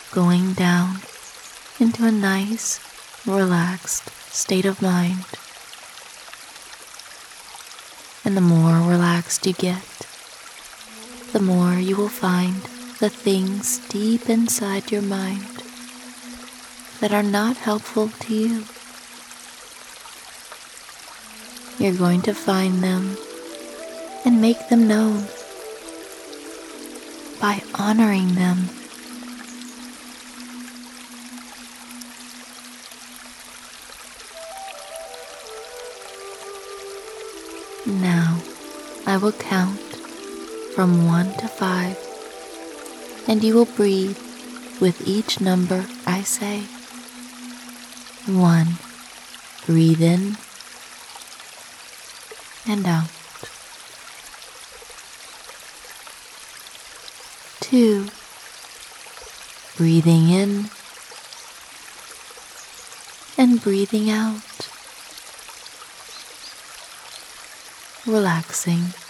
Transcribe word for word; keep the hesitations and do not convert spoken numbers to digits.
going down into a nice, relaxed state of mind. And the more relaxed you get, the more you will find the things deep inside your mind that are not helpful to you. You're going to find them and make them known by honoring them. Now, I will count from one to five, and you will breathe with each number I say. One, breathe in and out. Two, breathing in and breathing out. Relaxing